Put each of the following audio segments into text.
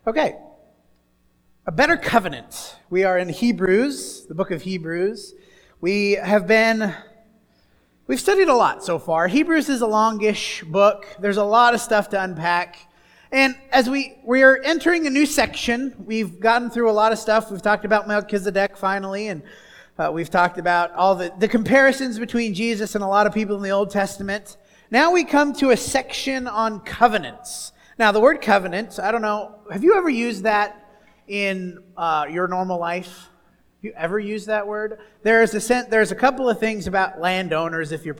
Okay. A better covenant. We are in Hebrews, the book of Hebrews. We've studied a lot so far. Hebrews is a longish book. There's a lot of stuff to unpack. And as we are entering a new section, we've gotten through a lot of stuff. We've talked about Melchizedek finally, and we've talked about all the comparisons between Jesus and a lot of people in the Old Testament. Now we come to a section on covenants. Now the word covenant, I don't know, have you ever used that in your normal life? Have you ever used that word? There's a couple of things about landowners. If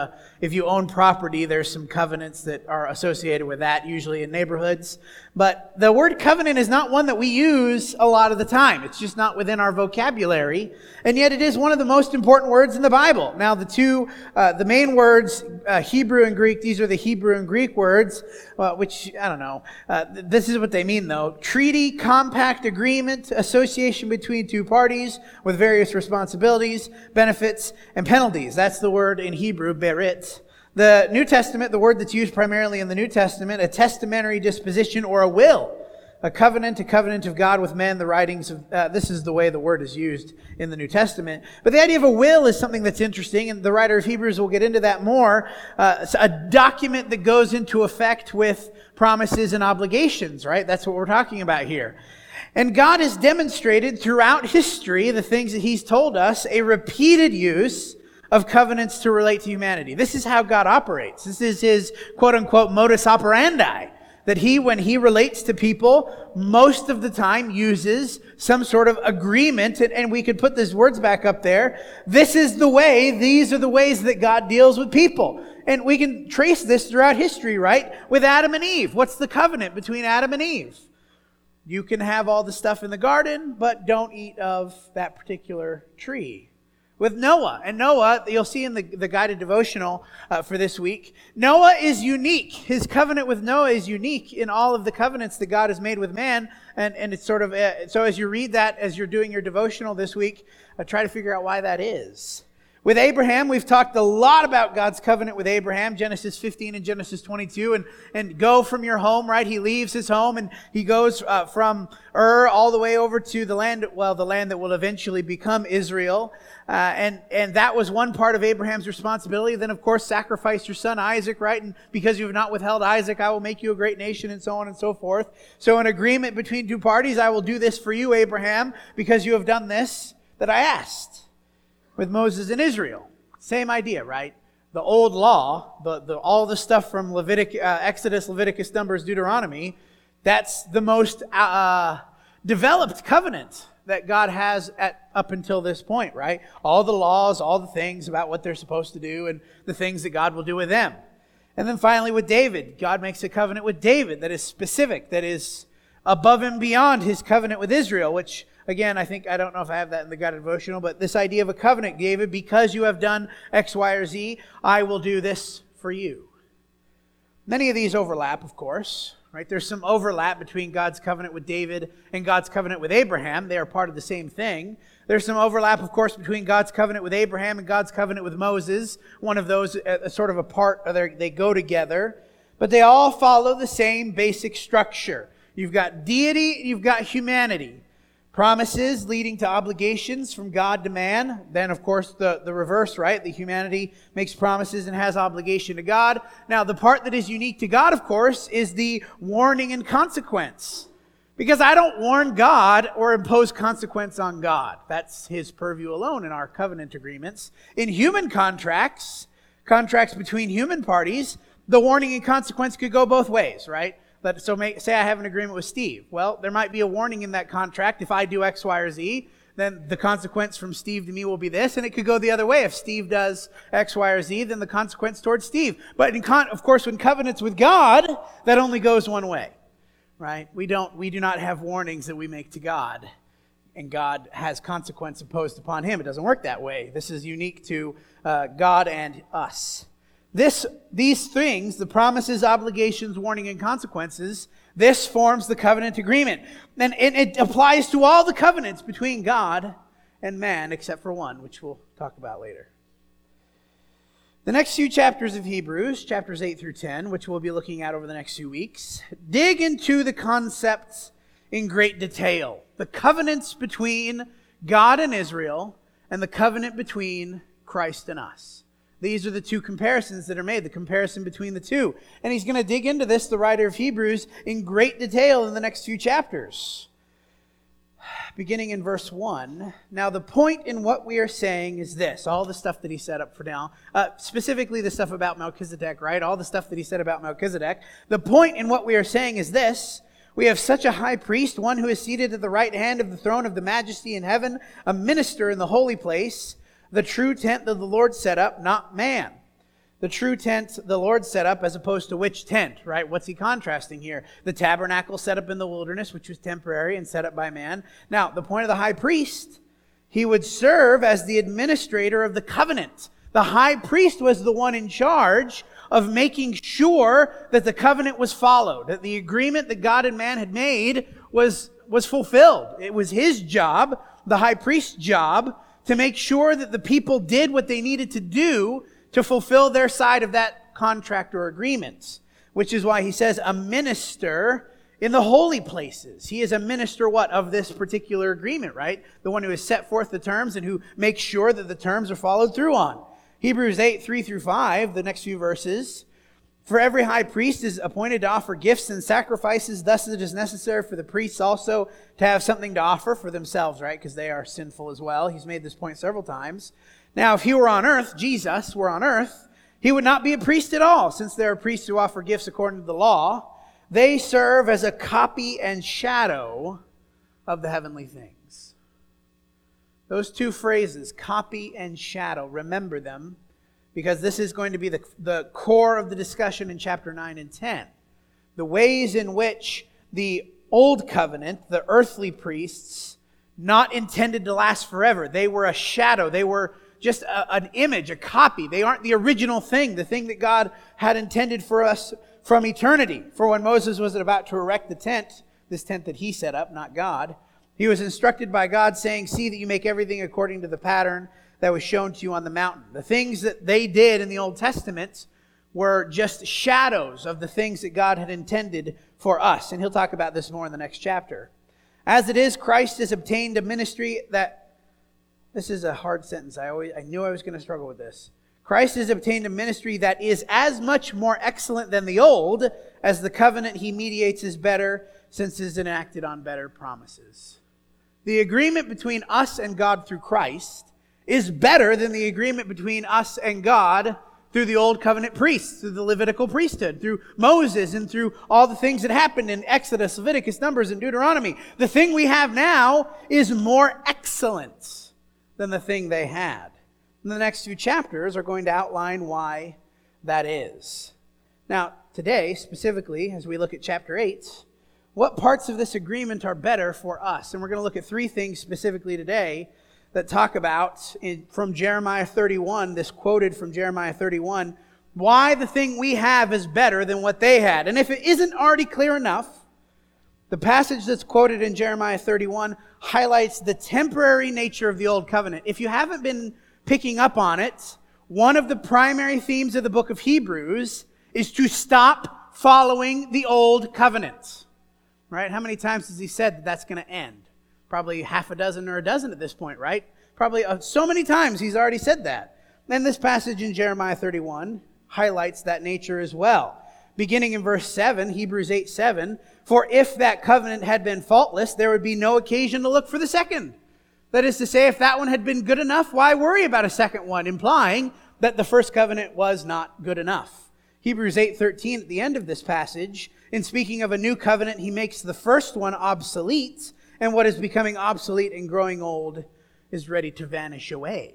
you own property, there's some covenants that are associated with that, usually in neighborhoods. But the word covenant is not one that we use a lot of the time. It's just not within our vocabulary. And yet it is one of the most important words in the Bible. Now the main words, Hebrew and Greek, these are the Hebrew and Greek words, which, I don't know. This is what they mean though. Treaty, compact, agreement, association between two parties with various responsibilities, benefits, and penalties. That's the word in Hebrew, berit. The New Testament, the word that's used primarily in the New Testament, a testamentary disposition or a will. A covenant of God with men, the writings of, this is the way the word is used in the New Testament. But the idea of a will is something that's interesting, and the writer of Hebrews will get into that more. A document that goes into effect with promises and obligations, right? That's what we're talking about here. And God has demonstrated throughout history, the things that He's told us, a repeated use of covenants to relate to humanity. This is how God operates. This is His quote-unquote modus operandi. That He, when He relates to people, most of the time uses some sort of agreement. And we could put these words back up there. This is the way, these are the ways that God deals with people. And we can trace this throughout history, right? With Adam and Eve. What's the covenant between Adam and Eve? You can have all the stuff in the garden, but don't eat of that particular tree. With Noah. And Noah, you'll see in the guided devotional for this week, Noah is unique. His covenant with Noah is unique in all of the covenants that God has made with man. And it's sort of, so as you read that, as you're doing your devotional this week, try to figure out why that is. With Abraham, we've talked a lot about God's covenant with Abraham, Genesis 15 and Genesis 22, and go from your home, right? He leaves his home and he goes from Ur all the way over to the land that will eventually become Israel. And that was one part of Abraham's responsibility. Then, of course, sacrifice your son Isaac, right? And because you have not withheld Isaac, I will make you a great nation, and so on and so forth. So an agreement between two parties, I will do this for you, Abraham, because you have done this that I asked. With Moses and Israel, same idea, right? The old law, all the stuff from Exodus, Leviticus, Numbers, Deuteronomy, that's the most developed covenant that God has up until this point, right? All the laws, all the things about what they're supposed to do and the things that God will do with them. And then finally with David, God makes a covenant with David that is specific, that is above and beyond His covenant with Israel, which again, I don't know if I have that in the guided devotional, but this idea of a covenant, David, because you have done X, Y, or Z, I will do this for you. Many of these overlap, of course, right? There's some overlap between God's covenant with David and God's covenant with Abraham. They are part of the same thing. There's some overlap, of course, between God's covenant with Abraham and God's covenant with Moses. One of those, sort of a part, they go together. But they all follow the same basic structure. You've got deity, you've got humanity. Promises leading to obligations from God to man. Then, of course, the reverse, right? The humanity makes promises and has obligation to God. Now, the part that is unique to God, of course, is the warning and consequence. Because I don't warn God or impose consequence on God. That's His purview alone in our covenant agreements. In human contracts between human parties, the warning and consequence could go both ways, right? Say I have an agreement with Steve. Well, there might be a warning in that contract. If I do X, Y, or Z, then the consequence from Steve to me will be this, and it could go the other way. If Steve does X, Y, or Z, then the consequence towards Steve. But of course, when covenants with God, that only goes one way, right? We do not have warnings that we make to God, and God has consequence imposed upon Him. It doesn't work that way. This is unique to God and us. These things, the promises, obligations, warning, and consequences, this forms the covenant agreement. And it applies to all the covenants between God and man, except for one, which we'll talk about later. The next few chapters of Hebrews, chapters 8 through 10, which we'll be looking at over the next few weeks, dig into the concepts in great detail. The covenants between God and Israel and the covenant between Christ and us. These are the two comparisons that are made, the comparison between the two. And he's going to dig into this, the writer of Hebrews, in great detail in the next few chapters. Beginning in verse 1. Now the point in what we are saying is this. All the stuff that he set up for now. Specifically the stuff about Melchizedek, right? All the stuff that he said about Melchizedek. The point in what we are saying is this. We have such a high priest, one who is seated at the right hand of the throne of the majesty in heaven, a minister in the holy place, the true tent that the Lord set up, not man. The true tent the Lord set up as opposed to which tent, right? What's he contrasting here? The tabernacle set up in the wilderness, which was temporary and set up by man. Now, the point of the high priest, he would serve as the administrator of the covenant. The high priest was the one in charge of making sure that the covenant was followed, that the agreement that God and man had made was fulfilled. It was his job, the high priest's job, to make sure that the people did what they needed to do to fulfill their side of that contract or agreement. Which is why he says a minister in the holy places. He is a minister, what? Of this particular agreement, right? The one who has set forth the terms and who makes sure that the terms are followed through on. Hebrews 8, 3 through 5, the next few verses. For every high priest is appointed to offer gifts and sacrifices. Thus it is necessary for the priests also to have something to offer for themselves, right? Because they are sinful as well. He's made this point several times. Now, if he were on earth, Jesus were on earth, he would not be a priest at all, since there are priests who offer gifts according to the law. They serve as a copy and shadow of the heavenly things. Those two phrases, copy and shadow, remember them, because this is going to be the core of the discussion in chapter 9 and 10. The ways in which the old covenant, the earthly priests, not intended to last forever. They were a shadow. They were just an image, a copy. They aren't the original thing, the thing that God had intended for us from eternity. For when Moses was about to erect the tent, this tent that he set up, not God, he was instructed by God saying, see that you make everything according to the pattern that was shown to you on the mountain. The things that they did in the Old Testament were just shadows of the things that God had intended for us. And he'll talk about this more in the next chapter. As it is, Christ has obtained a ministry that... This is a hard sentence. I knew I was going to struggle with this. Christ has obtained a ministry that is as much more excellent than the old as the covenant he mediates is better, since it is enacted on better promises. The agreement between us and God through Christ is better than the agreement between us and God through the old covenant priests, through the Levitical priesthood, through Moses, and through all the things that happened in Exodus, Leviticus, Numbers, and Deuteronomy. The thing we have now is more excellent than the thing they had. And the next few chapters are going to outline why that is. Now, today, specifically, as we look at chapter 8, what parts of this agreement are better for us? And we're going to look at three things specifically today that talk about, from Jeremiah 31, this quoted from Jeremiah 31, why the thing we have is better than what they had. And if it isn't already clear enough, the passage that's quoted in Jeremiah 31 highlights the temporary nature of the Old Covenant. If you haven't been picking up on it, one of the primary themes of the book of Hebrews is to stop following the Old Covenant. Right? How many times has he said that that's going to end? Probably half a dozen or a dozen at this point, right? Probably so many times he's already said that. And this passage in Jeremiah 31 highlights that nature as well. Beginning in verse 7, Hebrews 8:7, for if that covenant had been faultless, there would be no occasion to look for the second. That is to say, if that one had been good enough, why worry about a second one? Implying that the first covenant was not good enough. Hebrews 8:13, at the end of this passage, in speaking of a new covenant, he makes the first one obsolete, and what is becoming obsolete and growing old is ready to vanish away.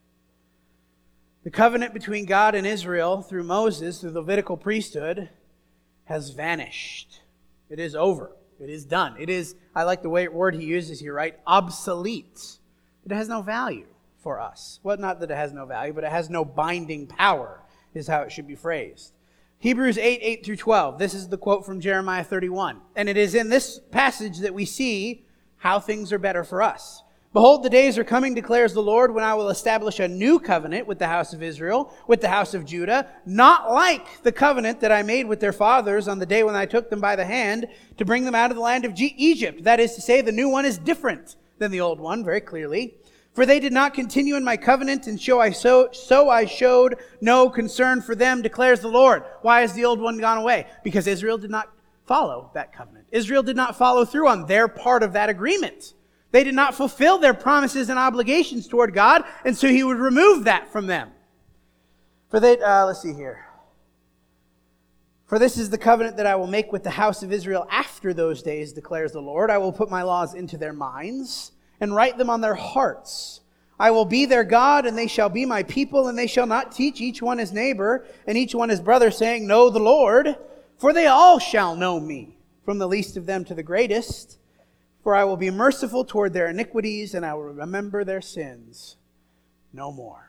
The covenant between God and Israel through Moses, through the Levitical priesthood, has vanished. It is over. It is done. It is, I like the word he uses here, right? Obsolete. It has no value for us. Well, not that it has no value, but it has no binding power, is how it should be phrased. Hebrews 8 through 12. This is the quote from Jeremiah 31. And it is in this passage that we see how things are better for us. Behold, the days are coming, declares the Lord, when I will establish a new covenant with the house of Israel, with the house of Judah, not like the covenant that I made with their fathers on the day when I took them by the hand to bring them out of the land of Egypt. That is to say, the new one is different than the old one, very clearly. For they did not continue in my covenant, and so I showed no concern for them, declares the Lord. Why has the old one gone away? Because Israel did not follow that covenant. Israel did not follow through on their part of that agreement. They did not fulfill their promises and obligations toward God, and so he would remove that from them. Let's see here. For this is the covenant that I will make with the house of Israel after those days, declares the Lord. I will put my laws into their minds and write them on their hearts. I will be their God, and they shall be my people, and they shall not teach each one his neighbor and each one his brother, saying, Know the Lord, for they all shall know me, from the least of them to the greatest. For I will be merciful toward their iniquities, and I will remember their sins no more.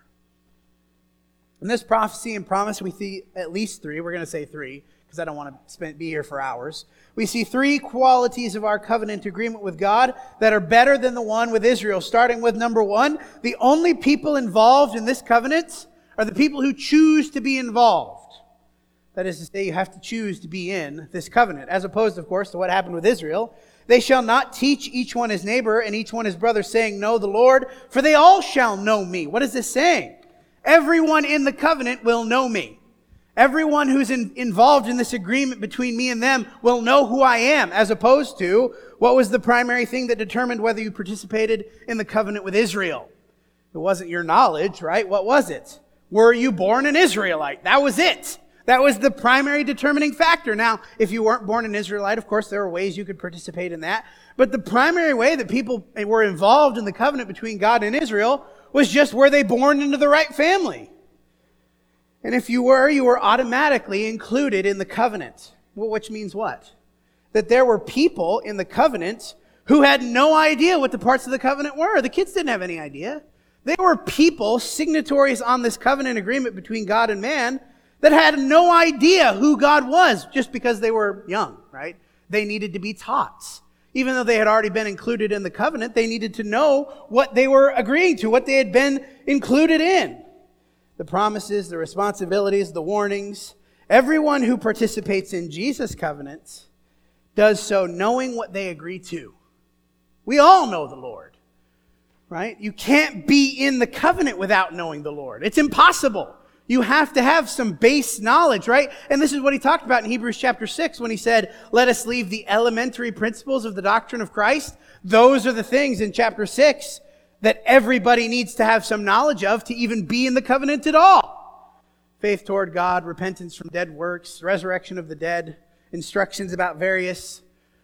In this prophecy and promise, we see at least three. We're going to say three, because I don't want to be here for hours. We see three qualities of our covenant agreement with God that are better than the one with Israel. Starting with number one, the only people involved in this covenant are the people who choose to be involved. That is to say, you have to choose to be in this covenant, as opposed, of course, to what happened with Israel. They shall not teach each one his neighbor and each one his brother, saying, Know the Lord, for they all shall know me. What is this saying? Everyone in the covenant will know me. Everyone who's involved in this agreement between me and them will know who I am, as opposed to what was the primary thing that determined whether you participated in the covenant with Israel. It wasn't your knowledge, right? What was it? Were you born an Israelite? That was it. That was the primary determining factor. Now, if you weren't born an Israelite, of course, there were ways you could participate in that. But the primary way that people were involved in the covenant between God and Israel was just, were they born into the right family? And if you were automatically included in the covenant. Well, which means what? That there were people in the covenant who had no idea what the parts of the covenant were. The kids didn't have any idea. They were people, signatories on this covenant agreement between God and man, that had no idea who God was just because they were young, right? They needed to be taught. Even though they had already been included in the covenant, they needed to know what they were agreeing to, what they had been included in. The promises, the responsibilities, the warnings. Everyone who participates in Jesus' covenant does so knowing what they agree to. We all know the Lord, right? You can't be in the covenant without knowing the Lord. It's impossible. You have to have some base knowledge, right? And this is what he talked about in Hebrews chapter 6 when he said, let us leave the elementary principles of the doctrine of Christ. Those are the things in chapter 6 that everybody needs to have some knowledge of to even be in the covenant at all. Faith toward God, repentance from dead works, resurrection of the dead, instructions about various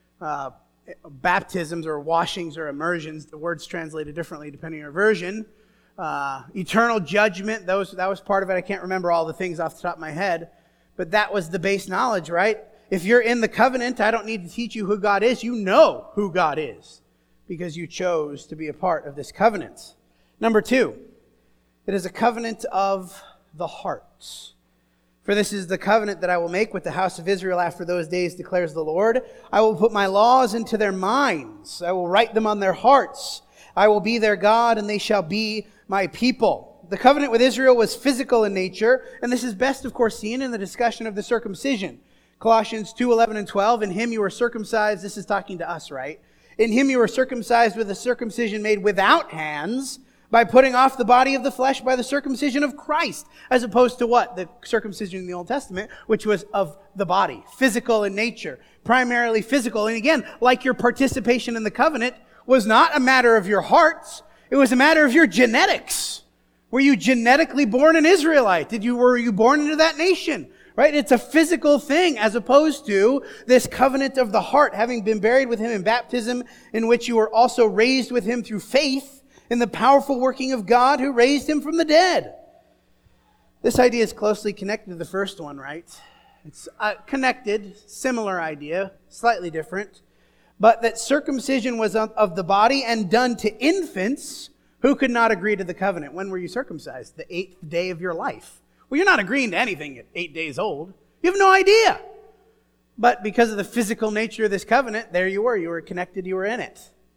baptisms or washings or immersions. The word's translated differently depending on your version. Eternal judgment, that was part of it. I can't remember all the things off the top of my head, but that was the base knowledge, right? If you're in the covenant, I don't need to teach you who God is. You know who God is because you chose to be a part of this covenant. Number two, it is a covenant of the heart. For this is the covenant that I will make with the house of Israel after those days, declares the Lord. I will put my laws into their minds. I will write them on their hearts. I will be their God, and they shall be my people. The covenant with Israel was physical in nature, and this is best, of course, seen in the discussion of the circumcision. Colossians 2:11 and 12, in him you were circumcised. This is talking to us, right? In him you were circumcised with a circumcision made without hands, by putting off the body of the flesh by the circumcision of Christ, as opposed to what? The circumcision in the Old Testament, which was of the body, physical in nature, primarily physical. And again, like your participation in the covenant was not a matter of your hearts, it was a matter of your genetics. Were you genetically born an Israelite? Were you born into that nation? Right? It's a physical thing as opposed to this covenant of the heart, having been buried with him in baptism, in which you were also raised with him through faith in the powerful working of God who raised him from the dead. This idea is closely connected to the first one, right? It's connected, similar idea, slightly different. But that circumcision was of the body and done to infants who could not agree to the covenant. When were you circumcised? The 8th day of your life. Well, you're not agreeing to anything at 8 days old. You have no idea. But because of the physical nature of this covenant, there you were. You were connected, you were in it.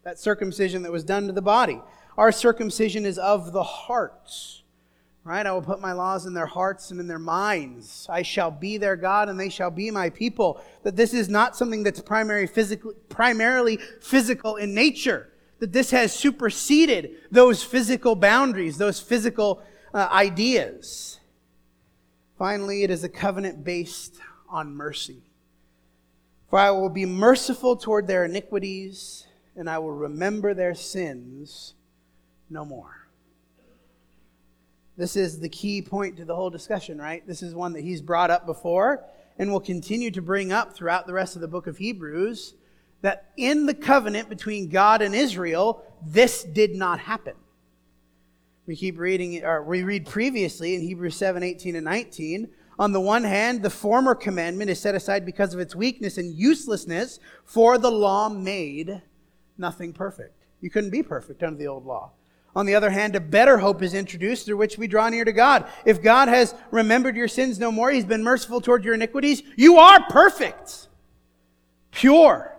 that circumcision that was done to the body. Our circumcision is of the heart. Right? I will put my laws in their hearts and in their minds. I shall be their God and they shall be my people. That this is not something that's primarily physical in nature. That this has superseded those physical boundaries, those physical ideas. Finally, it is a covenant based on mercy. For I will be merciful toward their iniquities, and I will remember their sins no more. This is the key point to the whole discussion, right? This is one that he's brought up before and will continue to bring up throughout the rest of the book of Hebrews, that in the covenant between God and Israel, this did not happen. We keep reading, or we read previously in Hebrews 7, 18 and 19, on the one hand, the former commandment is set aside because of its weakness and uselessness, for the law made nothing perfect. You couldn't be perfect under the old law. On the other hand, a better hope is introduced through which we draw near to God. If God has remembered your sins no more, He's been merciful toward your iniquities, you are perfect, pure,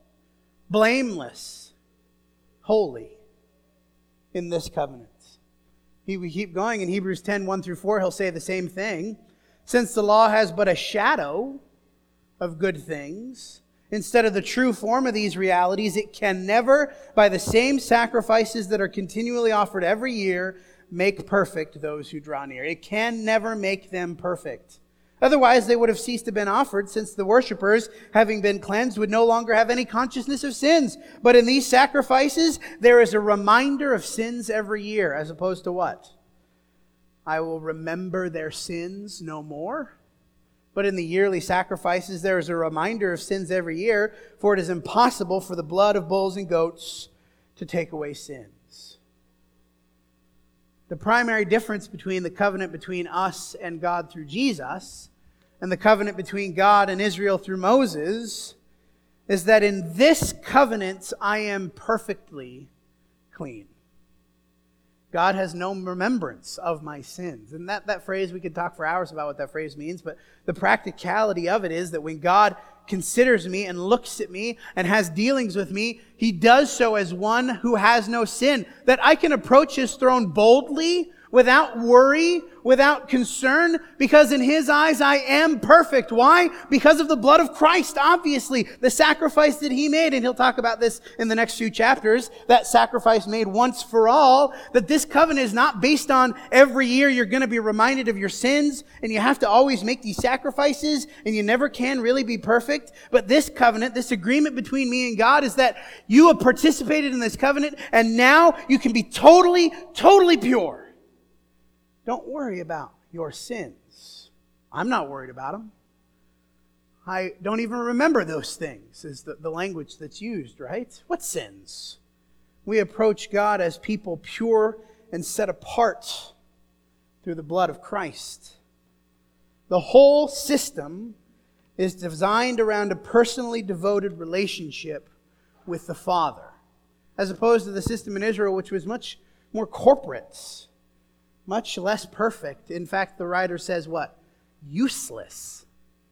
blameless, holy in this covenant. We keep going in Hebrews 10, 1 through 4, he'll say the same thing. Since the law has but a shadow of good things, instead of the true form of these realities, it can never, by the same sacrifices that are continually offered every year, make perfect those who draw near. It can never make them perfect. Otherwise, they would have ceased to have been offered, since the worshipers, having been cleansed, would no longer have any consciousness of sins. But in these sacrifices, there is a reminder of sins every year, as opposed to what? I will remember their sins no more. But in the yearly sacrifices, there is a reminder of sins every year, for it is impossible for the blood of bulls and goats to take away sins. The primary difference between the covenant between us and God through Jesus and the covenant between God and Israel through Moses is that in this covenant I am perfectly clean. God has no remembrance of my sins. And that phrase, we could talk for hours about what that phrase means, but the practicality of it is that when God considers me and looks at me and has dealings with me, He does so as one who has no sin. That I can approach His throne boldly, without worry, without concern, because in His eyes I am perfect. Why? Because of the blood of Christ, obviously. The sacrifice that He made, and he'll talk about this in the next few chapters, that sacrifice made once for all, that this covenant is not based on every year you're going to be reminded of your sins, and you have to always make these sacrifices, and you never can really be perfect. But this covenant, this agreement between me and God, is that you have participated in this covenant, and now you can be totally, totally pure. Don't worry about your sins. I'm not worried about them. I don't even remember those things, is the language that's used, right? What sins? We approach God as people pure and set apart through the blood of Christ. The whole system is designed around a personally devoted relationship with the Father, as opposed to the system in Israel, which was much more corporate, much less perfect. In fact, the writer says what? Useless.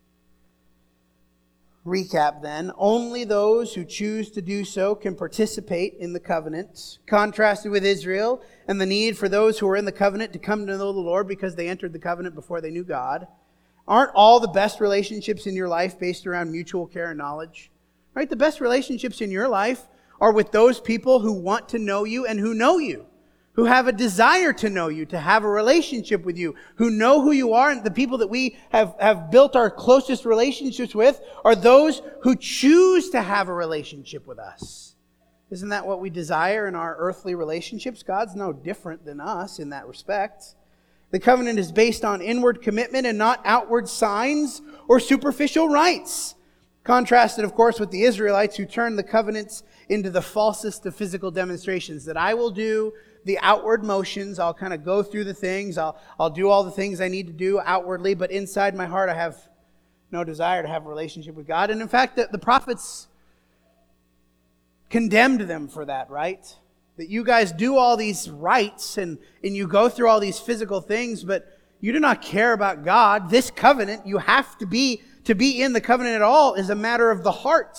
Recap then. Only those who choose to do so can participate in the covenant. Contrasted with Israel and the need for those who are in the covenant to come to know the Lord because they entered the covenant before they knew God. Aren't all the best relationships in your life based around mutual care and knowledge? Right? The best relationships in your life are with those people who want to know you and who know you, who have a desire to know you, to have a relationship with you, who know who you are. And the people that we have built our closest relationships with are those who choose to have a relationship with us. Isn't that what we desire in our earthly relationships? God's no different than us in that respect. The covenant is based on inward commitment and not outward signs or superficial rites. Contrasted, of course, with the Israelites who turned the covenants into the falsest of physical demonstrations, that I will do the outward motions. I'll kind of go through the things. I'll do all the things I need to do outwardly, but inside my heart I have no desire to have a relationship with God. And in fact, the prophets condemned them for that, right? That you guys do all these rites and you go through all these physical things, but you do not care about God. This covenant, you have to be in the covenant at all, is a matter of the heart.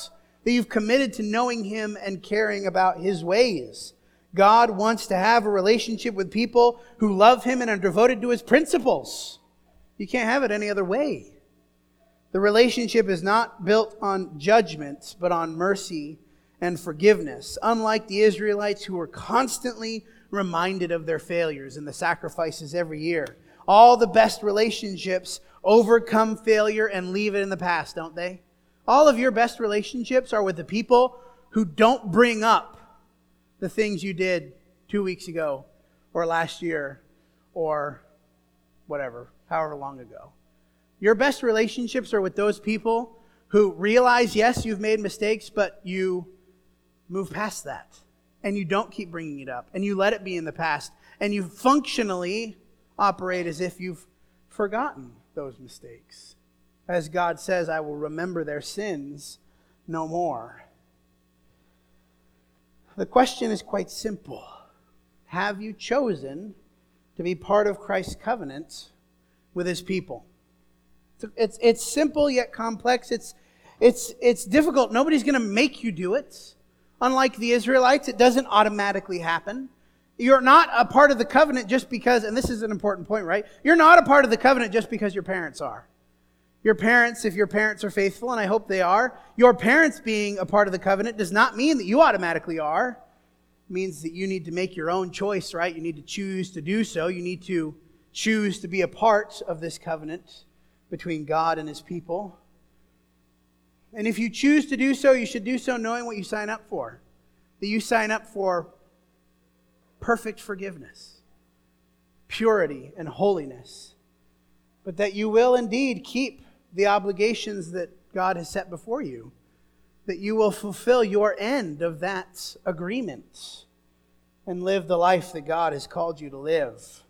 that you've committed to knowing Him and caring about His ways. God wants to have a relationship with people who love Him and are devoted to His principles. You can't have it any other way. The relationship is not built on judgment, but on mercy and forgiveness. Unlike the Israelites, who were constantly reminded of their failures and the sacrifices every year. All the best relationships overcome failure and leave it in the past, don't they? All of your best relationships are with the people who don't bring up the things you did 2 weeks ago or last year or whatever, however long ago. Your best relationships are with those people who realize, yes, you've made mistakes, but you move past that. And you don't keep bringing it up. And you let it be in the past. And you functionally operate as if you've forgotten those mistakes. As God says, I will remember their sins no more. The question is quite simple. Have you chosen to be part of Christ's covenant with His people? It's simple yet complex. It's difficult. Nobody's going to make you do it. Unlike the Israelites, it doesn't automatically happen. You're not a part of the covenant just because, and this is an important point, right? You're not a part of the covenant just because your parents are. Your parents, if your parents are faithful, and I hope they are, your parents being a part of the covenant does not mean that you automatically are. It means that you need to make your own choice, right? You need to choose to do so. You need to choose to be a part of this covenant between God and His people. And if you choose to do so, you should do so knowing what you sign up for. That you sign up for perfect forgiveness, purity, and holiness. But that you will indeed keep the obligations that God has set before you. That you will fulfill your end of that agreement and live the life that God has called you to live.